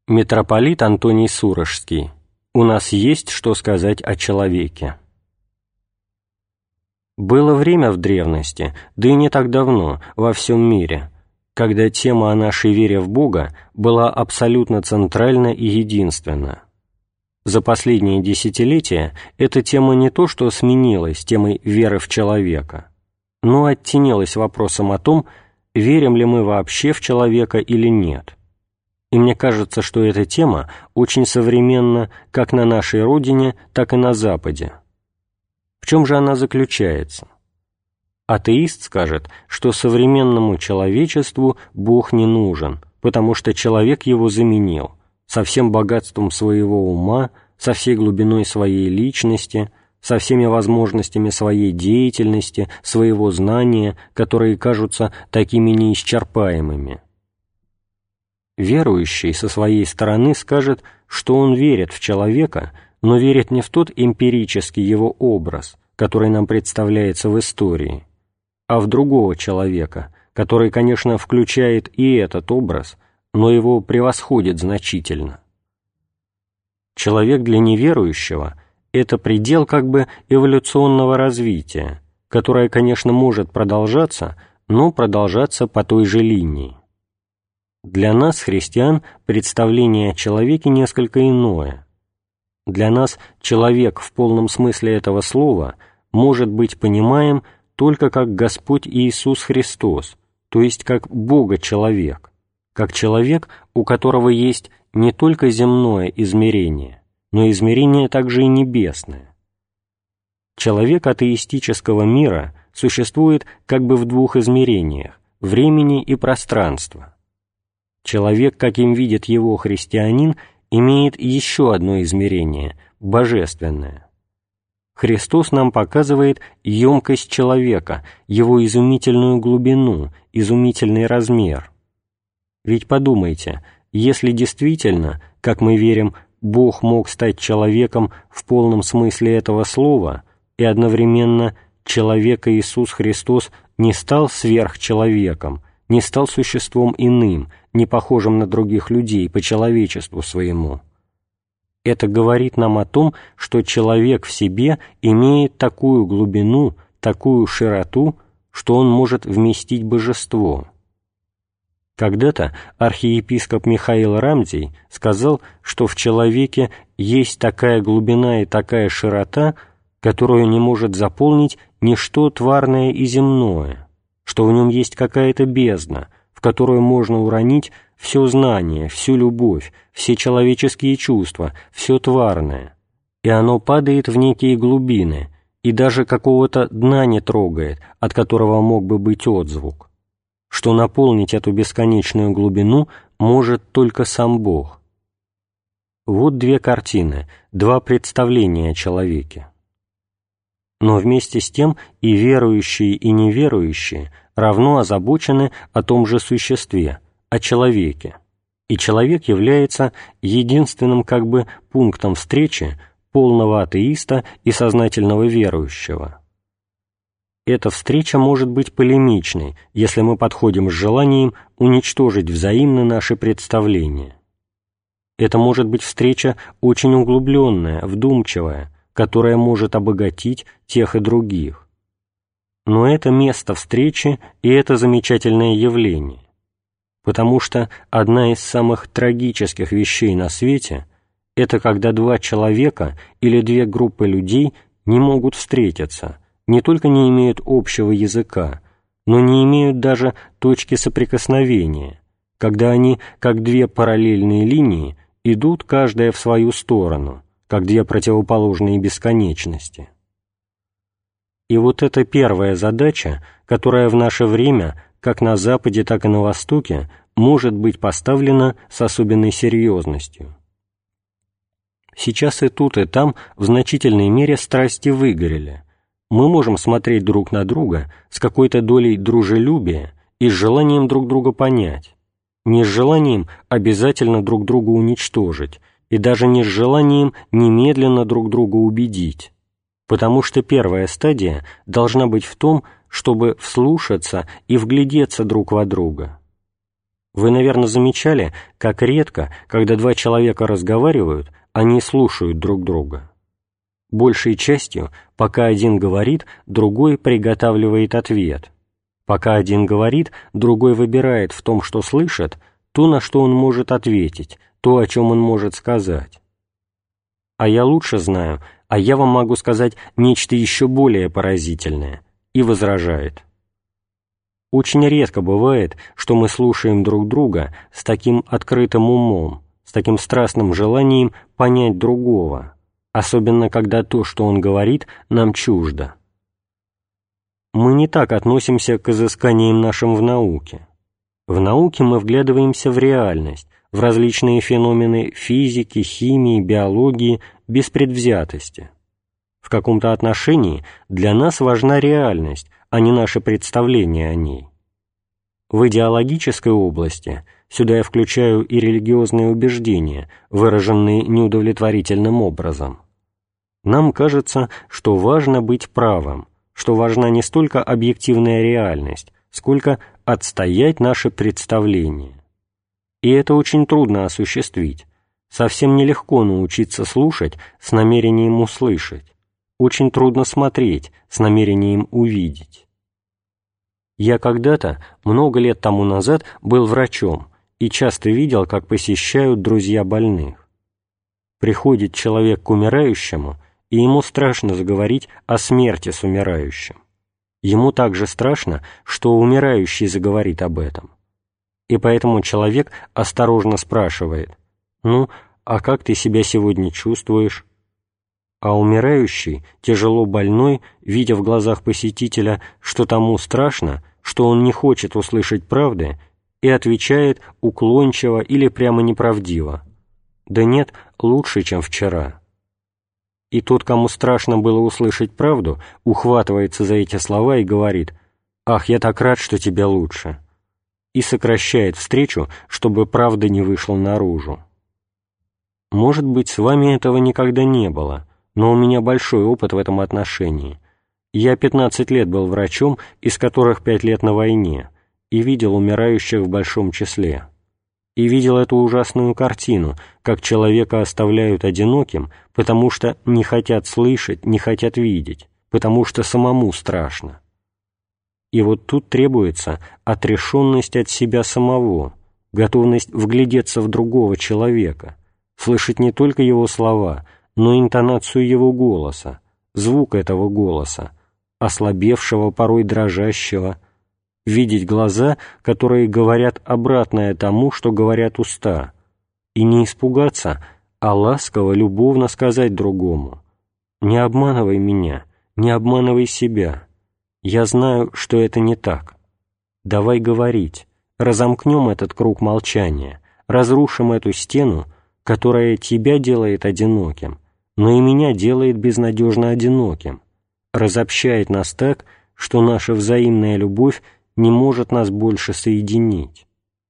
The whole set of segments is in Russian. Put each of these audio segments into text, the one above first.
Митрополит Антоний Сурожский. У нас есть что сказать о человеке. Было время в древности, да и не так давно, во всем мире, когда тема о нашей вере в Бога была абсолютно центральна и единственна. За последние десятилетия эта тема не то что сменилась темой веры в человека, но оттенилась вопросом о том, верим ли мы вообще в человека или нет. И мне кажется, что эта тема очень современна как на нашей родине, так и на Западе. В чем же она заключается? Атеист скажет, что современному человечеству Бог не нужен, потому что человек его заменил, со всем богатством своего ума, со всей глубиной своей личности, со всеми возможностями своей деятельности, своего знания, которые кажутся такими неисчерпаемыми. Верующий со своей стороны скажет, что он верит в человека, но верит не в тот эмпирический его образ, который нам представляется в истории, а в другого человека, который, конечно, включает и этот образ, но его превосходит значительно. Человек для неверующего – это предел как бы эволюционного развития, которое, конечно, может продолжаться, но продолжаться по той же линии. Для нас, христиан, представление о человеке несколько иное. Для нас человек в полном смысле этого слова может быть понимаем только как Господь Иисус Христос, то есть как Бога-человек, как человек, у которого есть не только земное измерение, но измерение также и небесное. Человек атеистического мира существует как бы в двух измерениях – времени и пространства. Человек, каким видит его христианин, имеет еще одно измерение – божественное. Христос нам показывает емкость человека, его изумительную глубину, изумительный размер. Ведь подумайте, если действительно, как мы верим, Бог мог стать человеком в полном смысле этого слова, и одновременно человек Иисус Христос не стал сверхчеловеком, не стал существом иным, не похожим на других людей по человечеству своему. Это говорит нам о том, что человек в себе имеет такую глубину, такую широту, что он может вместить божество. Когда-то архиепископ Михаил Рамзий сказал, что в человеке есть такая глубина и такая широта, которую не может заполнить ничто тварное и земное, что в нем есть какая-то бездна, в которую можно уронить все знание, всю любовь, все человеческие чувства, все тварное, и оно падает в некие глубины, и даже какого-то дна не трогает, от которого мог бы быть отзвук, что наполнить эту бесконечную глубину может только сам Бог. Вот две картины, два представления о человеке. Но вместе с тем и верующие, и неверующие равно озабочены о том же существе, о человеке, и человек является единственным как бы пунктом встречи полного атеиста и сознательного верующего. Эта встреча может быть полемичной, если мы подходим с желанием уничтожить взаимно наши представления. Это может быть встреча очень углубленная, вдумчивая, которая может обогатить тех и других. Но это место встречи и это замечательное явление, потому что одна из самых трагических вещей на свете – это когда два человека или две группы людей не могут встретиться, не только не имеют общего языка, но не имеют даже точки соприкосновения, когда они, как две параллельные линии, идут каждая в свою сторону, как две противоположные бесконечности. И вот эта первая задача, которая в наше время, как на Западе, так и на Востоке, может быть поставлена с особенной серьезностью. Сейчас и тут, и там в значительной мере страсти выгорели. Мы можем смотреть друг на друга с какой-то долей дружелюбия и с желанием друг друга понять, не с желанием обязательно друг друга уничтожить, и даже не с желанием немедленно друг друга убедить, потому что первая стадия должна быть в том, чтобы вслушаться и вглядеться друг во друга. Вы, наверное, замечали, как редко, когда два человека разговаривают, они слушают друг друга. Большей частью, пока один говорит, другой приготавливает ответ. Пока один говорит, другой выбирает в том, что слышит, то, на что он может ответить, то, о чем он может сказать. А я лучше знаю, а я вам могу сказать нечто еще более поразительное, и возражает. Очень редко бывает, что мы слушаем друг друга с таким открытым умом, с таким страстным желанием понять другого, особенно когда то, что он говорит, нам чуждо. Мы не так относимся к изысканиям нашим в науке. В науке мы вглядываемся в реальность, в различные феномены физики, химии, биологии без предвзятости. В каком-то отношении для нас важна реальность, а не наше представление о ней. В идеологической области, сюда я включаю и религиозные убеждения, выраженные неудовлетворительным образом, нам кажется, что важно быть правым, что важна не столько объективная реальность, сколько отстоять наше представление. И это очень трудно осуществить. Совсем нелегко научиться слушать с намерением услышать. Очень трудно смотреть с намерением увидеть. Я когда-то, много лет тому назад, был врачом и часто видел, как посещают друзья больных. Приходит человек к умирающему, и ему страшно заговорить о смерти с умирающим. Ему также страшно, что умирающий заговорит об этом. И поэтому человек осторожно спрашивает: «Ну, а как ты себя сегодня чувствуешь?» А умирающий, тяжело больной, видя в глазах посетителя, что тому страшно, что он не хочет услышать правды, и отвечает уклончиво или прямо неправдиво: «Да нет, лучше, чем вчера». И тот, кому страшно было услышать правду, ухватывается за эти слова и говорит: «Ах, я так рад, что тебе лучше», и сокращает встречу, чтобы правда не вышла наружу. Может быть, с вами этого никогда не было, но у меня большой опыт в этом отношении. Я 15 лет был врачом, из которых 5 лет на войне, и видел умирающих в большом числе. И видел эту ужасную картину, как человека оставляют одиноким, потому что не хотят слышать, не хотят видеть, потому что самому страшно. И вот тут требуется отрешенность от себя самого, готовность вглядеться в другого человека, слышать не только его слова, но интонацию его голоса, звук этого голоса, ослабевшего, порой дрожащего, видеть глаза, которые говорят обратное тому, что говорят уста, и не испугаться, а ласково, любовно сказать другому: «Не обманывай меня, не обманывай себя. Я знаю, что это не так. Давай говорить, разомкнем этот круг молчания, разрушим эту стену, которая тебя делает одиноким, но и меня делает безнадежно одиноким, разобщает нас так, что наша взаимная любовь не может нас больше соединить».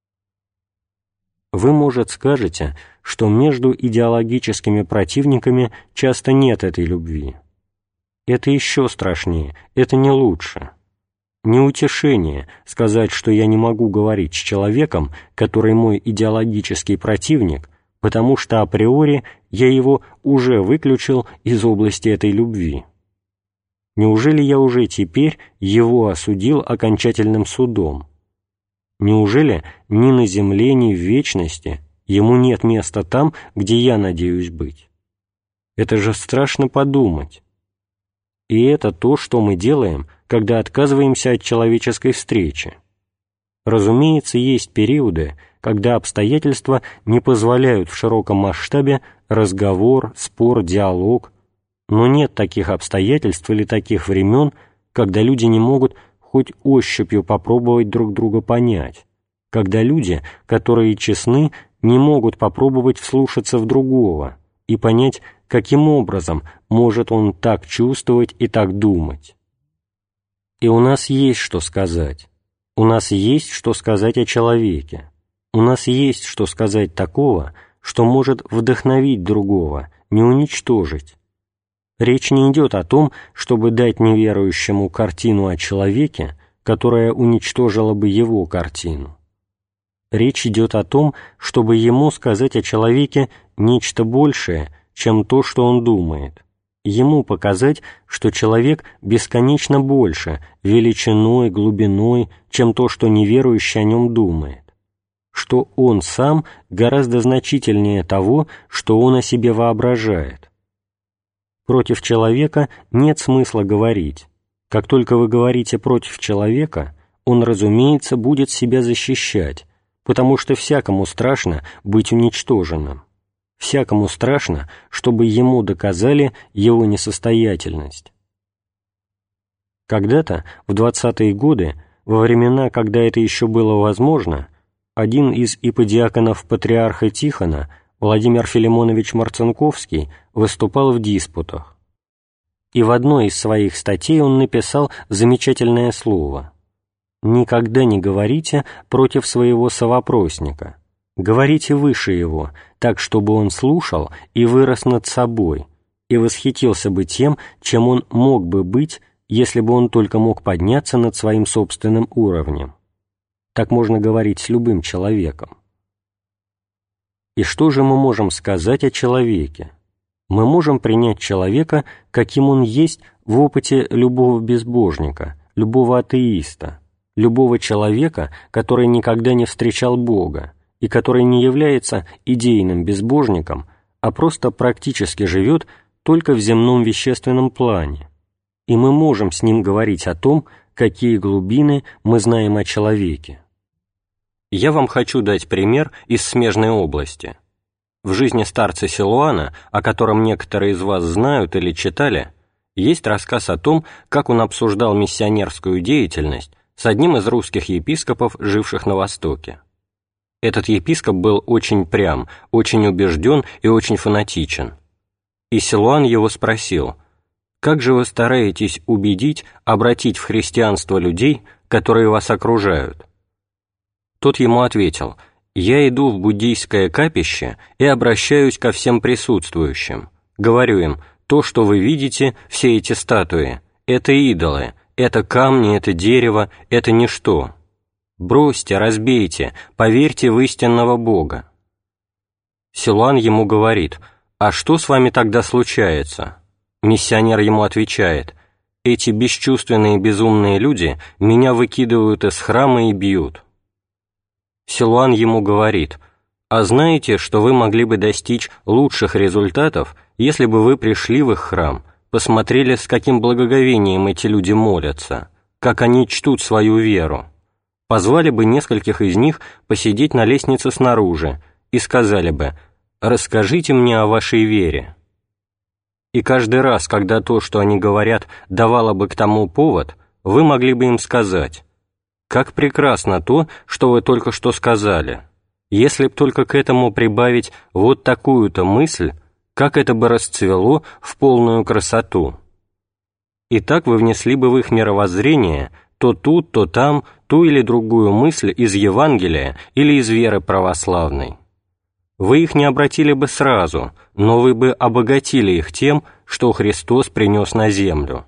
Вы, может, скажете, что между идеологическими противниками часто нет этой любви. Это еще страшнее, это не лучше. Не утешение сказать, что я не могу говорить с человеком, который мой идеологический противник, потому что априори я его уже выключил из области этой любви. Неужели я уже теперь его осудил окончательным судом? Неужели ни на земле, ни в вечности ему нет места там, где я надеюсь быть? Это же страшно подумать. И это то, что мы делаем, когда отказываемся от человеческой встречи. Разумеется, есть периоды, когда обстоятельства не позволяют в широком масштабе разговор, спор, диалог, но нет таких обстоятельств или таких времен, когда люди не могут хоть ощупью попробовать друг друга понять, когда люди, которые честны, не могут попробовать вслушаться в другого и понять, каким образом может он так чувствовать и так думать. И у нас есть что сказать. У нас есть что сказать о человеке. У нас есть что сказать такого, что может вдохновить другого, не уничтожить. Речь не идет о том, чтобы дать неверующему картину о человеке, которая уничтожила бы его картину. Речь идет о том, чтобы ему сказать о человеке нечто большее, чем то, что он думает. Ему показать, что человек бесконечно больше, величиной, глубиной, чем то, что неверующий о нем думает, что он сам гораздо значительнее того, что он о себе воображает. Против человека нет смысла говорить. Как только вы говорите против человека, он, разумеется, будет себя защищать, потому что всякому страшно быть уничтоженным. Всякому страшно, чтобы ему доказали его несостоятельность. Когда-то, в 20-е годы, во времена, когда это еще было возможно, один из иподиаконов патриарха Тихона, Владимир Филимонович Марцинковский, выступал в диспутах. И в одной из своих статей он написал замечательное слово: «Никогда не говорите против своего совопросника. Говорите выше его, так, чтобы он слушал и вырос над собой, и восхитился бы тем, чем он мог бы быть, если бы он только мог подняться над своим собственным уровнем». Так можно говорить с любым человеком. И что же мы можем сказать о человеке? Мы можем принять человека, каким он есть, в опыте любого безбожника, любого атеиста, любого человека, который никогда не встречал Бога, и который не является идейным безбожником, а просто практически живет только в земном вещественном плане. И мы можем с ним говорить о том, какие глубины мы знаем о человеке. Я вам хочу дать пример из смежной области. В жизни старца Силуана, о котором некоторые из вас знают или читали, есть рассказ о том, как он обсуждал миссионерскую деятельность с одним из русских епископов, живших на Востоке. Этот епископ был очень прям, очень убежден и очень фанатичен. И Силуан его спросил: «Как же вы стараетесь убедить, обратить в христианство людей, которые вас окружают?» Тот ему ответил: «Я иду в буддийское капище и обращаюсь ко всем присутствующим. Говорю им: то, что вы видите, все эти статуи, это идолы, это камни, это дерево, это ничто. Бросьте, разбейте, поверьте в истинного Бога». Силуан ему говорит: «А что с вами тогда случается?» Миссионер ему отвечает: «Эти бесчувственные безумные люди меня выкидывают из храма и бьют». Силуан ему говорит: «А знаете, что вы могли бы достичь лучших результатов, если бы вы пришли в их храм, посмотрели, с каким благоговением эти люди молятся, как они чтут свою веру, позвали бы нескольких из них посидеть на лестнице снаружи и сказали бы: расскажите мне о вашей вере». И каждый раз, когда то, что они говорят, давало бы к тому повод, вы могли бы им сказать: «Как прекрасно то, что вы только что сказали! Если б только к этому прибавить вот такую-то мысль, как это бы расцвело в полную красоту!» И так вы внесли бы в их мировоззрение то тут, то там, ту или другую мысль из Евангелия или из веры православной. Вы их не обратили бы сразу, но вы бы обогатили их тем, что Христос принес на землю.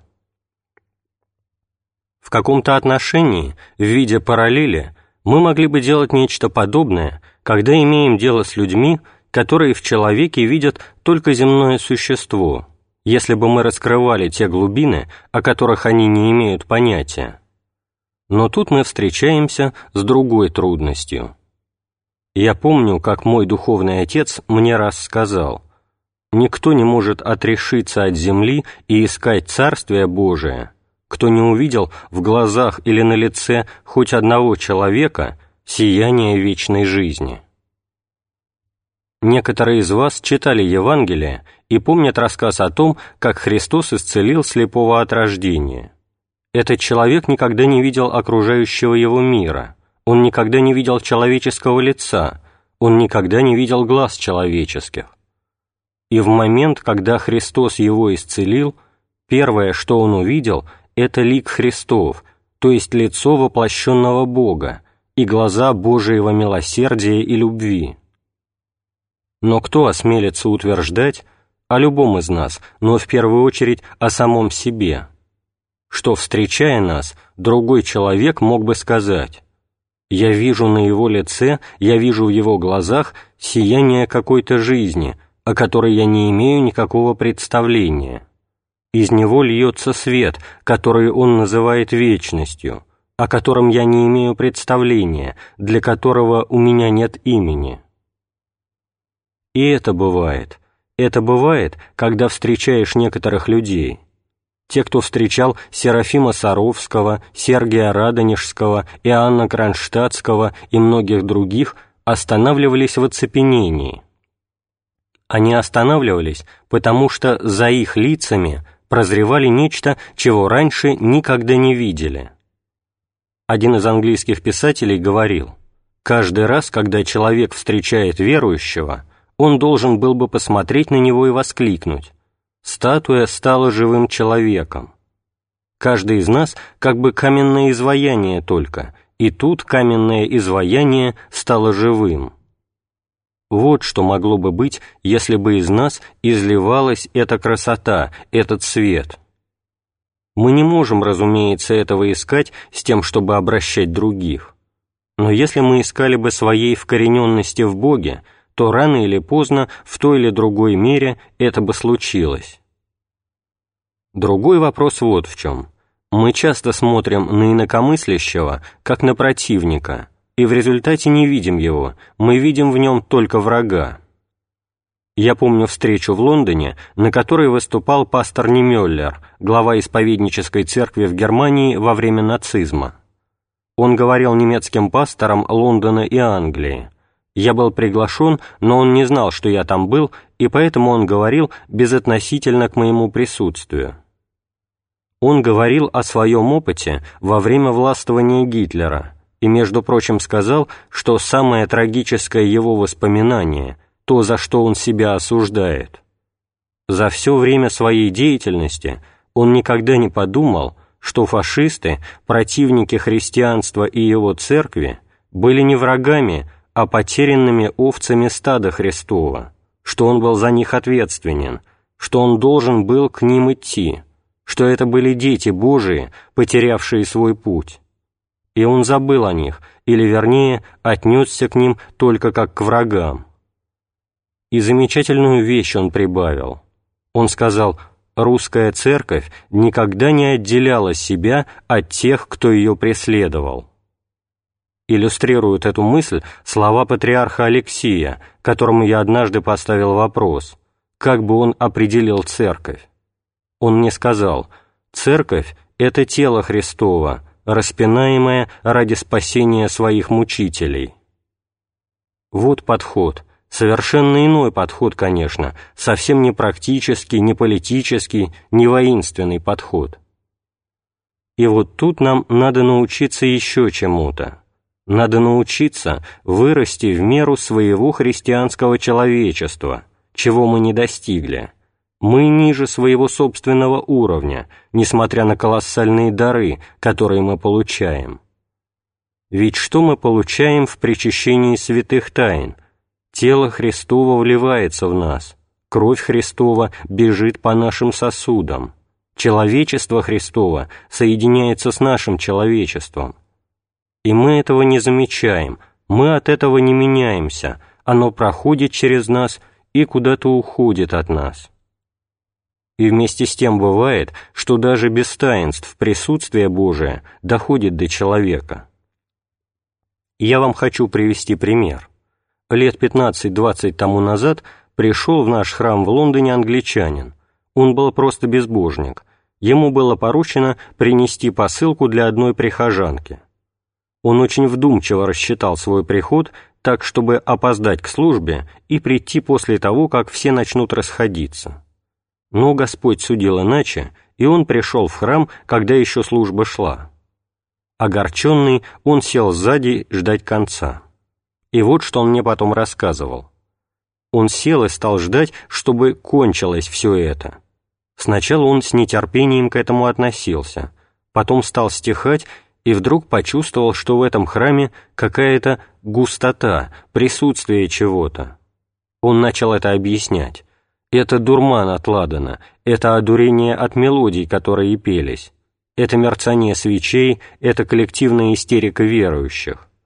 В каком-то отношении, в виде параллели, мы могли бы делать нечто подобное, когда имеем дело с людьми, которые в человеке видят только земное существо, если бы мы раскрывали те глубины, о которых они не имеют понятия. Но тут мы встречаемся с другой трудностью. Я помню, как мой духовный отец мне раз сказал: «Никто не может отрешиться от земли и искать Царствие Божие, кто не увидел в глазах или на лице хоть одного человека сияние вечной жизни». Некоторые из вас читали Евангелие и помнят рассказ о том, как Христос исцелил слепого от рождения. Этот человек никогда не видел окружающего его мира, он никогда не видел человеческого лица, он никогда не видел глаз человеческих. И в момент, когда Христос его исцелил, первое, что он увидел, это лик Христов, то есть лицо воплощенного Бога и глаза Божьего милосердия и любви. Но кто осмелится утверждать о любом из нас, но в первую очередь о самом себе, что, встречая нас, другой человек мог бы сказать: Я вижу на его лице, я вижу в его глазах сияние какой-то жизни, о которой я не имею никакого представления. Из него льется свет, который он называет вечностью, о котором я не имею представления, для которого у меня нет имени. И это бывает. Это бывает, когда встречаешь некоторых людей. Те, кто встречал Серафима Саровского, Сергия Радонежского, Иоанна Кронштадтского и многих других, останавливались в оцепенении. Они останавливались, потому что за их лицами прозревали нечто, чего раньше никогда не видели. Один из английских писателей говорил: «Каждый раз, когда человек встречает верующего, он должен был бы посмотреть на него и воскликнуть: статуя стала живым человеком. Каждый из нас как бы каменное изваяние только, и тут каменное изваяние стало живым». Вот что могло бы быть, если бы из нас изливалась эта красота, этот свет. Мы не можем, разумеется, этого искать с тем, чтобы обращать других. Но если мы искали бы своей вкорененности в Боге, то рано или поздно, в той или другой мере, это бы случилось. Другой вопрос вот в чем. Мы часто смотрим на инакомыслящего, как на противника, и в результате не видим его, мы видим в нем только врага. Я помню встречу в Лондоне, на которой выступал пастор Немёллер, глава исповеднической церкви в Германии во время нацизма. Он говорил немецким пасторам Лондона и Англии. Я был приглашен, но он не знал, что я там был, и поэтому он говорил безотносительно к моему присутствию. Он говорил о своем опыте во время властвования Гитлера, и, между прочим, сказал, что самое трагическое его воспоминание, то, за что он себя осуждает. За все время своей деятельности он никогда не подумал, что фашисты, противники христианства и его церкви, были не врагами, а потерянными овцами стада Христова, что он был за них ответственен, что он должен был к ним идти, что это были дети Божии, потерявшие свой путь. И он забыл о них, или, вернее, отнесся к ним только как к врагам. И замечательную вещь он прибавил. Он сказал: «Русская церковь никогда не отделяла себя от тех, кто ее преследовал». Иллюстрируют эту мысль слова патриарха Алексия, которому я однажды поставил вопрос, как бы он определил церковь. Он мне сказал: «Церковь — это тело Христово, распинаемое ради спасения своих мучителей». Вот подход, совершенно иной подход, конечно, совсем не практический, не политический, не воинственный подход. И вот тут нам надо научиться еще чему-то. Надо научиться вырасти в меру своего христианского человечества, чего мы не достигли. Мы ниже своего собственного уровня, несмотря на колоссальные дары, которые мы получаем. Ведь что мы получаем в причащении святых тайн? Тело Христово вливается в нас, кровь Христова бежит по нашим сосудам, человечество Христово соединяется с нашим человечеством. И мы этого не замечаем, мы от этого не меняемся, оно проходит через нас и куда-то уходит от нас. И вместе с тем бывает, что даже без таинств присутствие Божие доходит до человека. Я вам хочу привести пример. Лет 15-20 тому назад пришел в наш храм в Лондоне англичанин. Он был просто безбожник. Ему было поручено принести посылку для одной прихожанки. Он очень вдумчиво рассчитал свой приход так, чтобы опоздать к службе и прийти после того, как все начнут расходиться. Но Господь судил иначе, и он пришел в храм, когда еще служба шла. Огорченный, он сел сзади ждать конца. И вот что он мне потом рассказывал. Он сел и стал ждать, чтобы кончилось все это. Сначала он с нетерпением к этому относился, потом стал стихать и вдруг почувствовал, что в этом храме какая-то густота, присутствие чего-то. Он начал это объяснять. Это дурман от ладана, это одурение от мелодий, которые пелись, это мерцание свечей, это коллективная истерика верующих.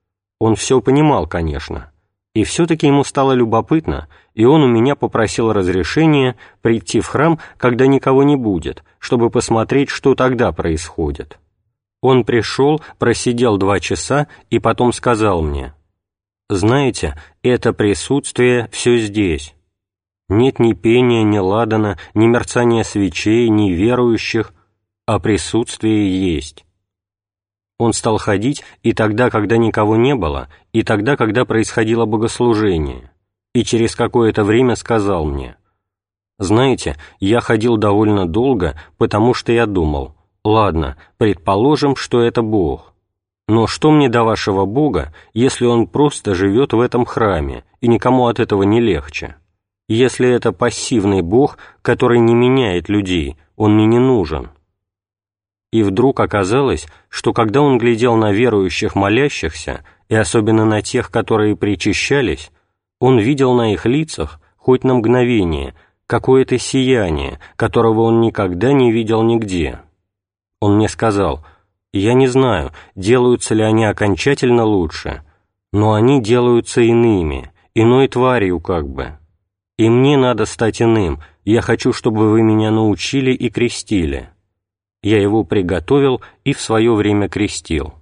Он все понимал, конечно, и все-таки ему стало любопытно, и он у меня попросил разрешения прийти в храм, когда никого не будет, чтобы посмотреть, что тогда происходит. Он пришел, просидел 2 часа и потом сказал мне: «Знаете, это присутствие все здесь. Нет ни пения, ни ладана, ни мерцания свечей, ни верующих, а присутствие есть». Он стал ходить и тогда, когда никого не было, и тогда, когда происходило богослужение, и через какое-то время сказал мне: «Знаете, я ходил довольно долго, потому что я думал, ладно, предположим, что это Бог. Но что мне до вашего Бога, если Он просто живет в этом храме, и никому от этого не легче? Если это пассивный Бог, который не меняет людей, Он мне не нужен». И вдруг оказалось, что когда он глядел на верующих молящихся, и особенно на тех, которые причащались, он видел на их лицах, хоть на мгновение, какое-то сияние, которого он никогда не видел нигде. Он мне сказал: «Я не знаю, делаются ли они окончательно лучше, но они делаются иными, иной тварью как бы. И мне надо стать иным, я хочу, чтобы вы меня научили и крестили». Я его приготовил и в свое время крестил.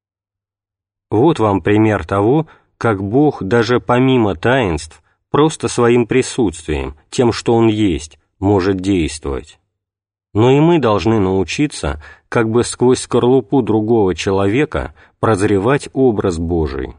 Вот вам пример того, как Бог даже помимо таинств, просто своим присутствием, тем, что Он есть, может действовать. Но и мы должны научиться, как бы сквозь скорлупу другого человека, прозревать образ Божий.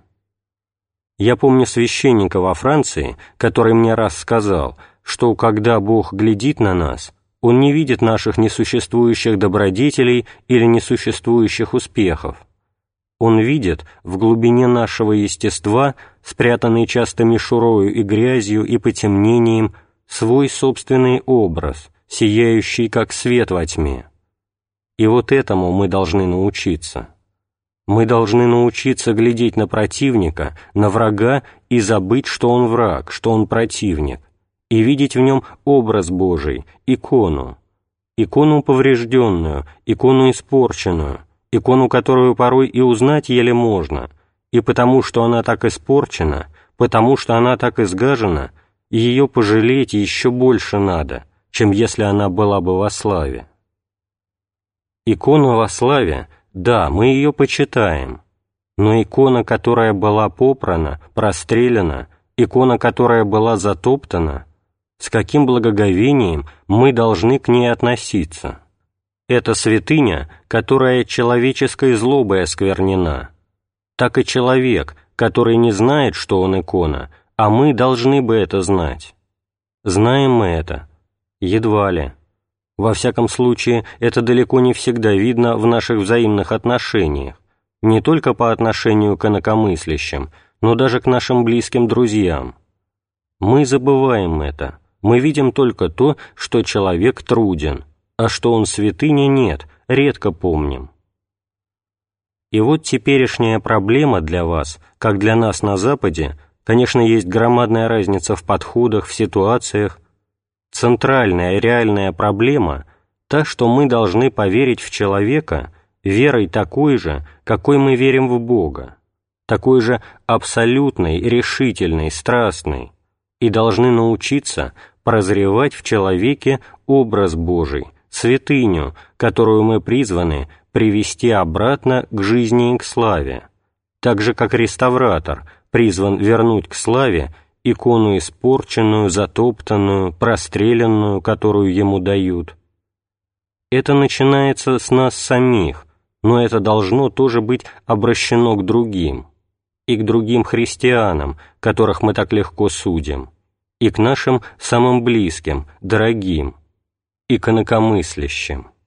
Я помню священника во Франции, который мне раз сказал, что когда Бог глядит на нас, Он не видит наших несуществующих добродетелей или несуществующих успехов. Он видит в глубине нашего естества, спрятанный часто мишурою и грязью и потемнением, свой собственный образ, сияющий как свет во тьме. И вот этому мы должны научиться. Мы должны научиться глядеть на противника, на врага и забыть, что он враг, что он противник, и видеть в нем образ Божий, икону поврежденную, икону испорченную, икону, которую порой и узнать еле можно, и потому что она так испорчена, потому что она так изгажена, ее пожалеть еще больше надо, чем если она была бы во славе. Икона во славе, да, мы ее почитаем, но икона, которая была попрана, прострелена, икона, которая была затоптана, с каким благоговением мы должны к ней относиться. Это святыня, которая человеческой злобой осквернена. Так и человек, который не знает, что он икона, а мы должны бы это знать. Знаем мы это? Едва ли. Во всяком случае, это далеко не всегда видно в наших взаимных отношениях, не только по отношению к инакомыслящим, но даже к нашим близким друзьям. Мы забываем это. Мы видим только то, что человек труден, а что он святыня нет, редко помним. И вот теперешняя проблема для вас, как для нас на Западе, конечно, есть громадная разница в подходах, в ситуациях. Центральная реальная проблема – та, что мы должны поверить в человека верой такой же, какой мы верим в Бога, такой же абсолютной, решительной, страстной, и должны научиться прозревать в человеке образ Божий, святыню, которую мы призваны привести обратно к жизни и к славе, так же, как реставратор призван вернуть к славе икону испорченную, затоптанную, простреленную, которую ему дают. Это начинается с нас самих, но это должно тоже быть обращено к другим, и к другим христианам, которых мы так легко судим, и к нашим самым близким, дорогим, и к инакомыслящим.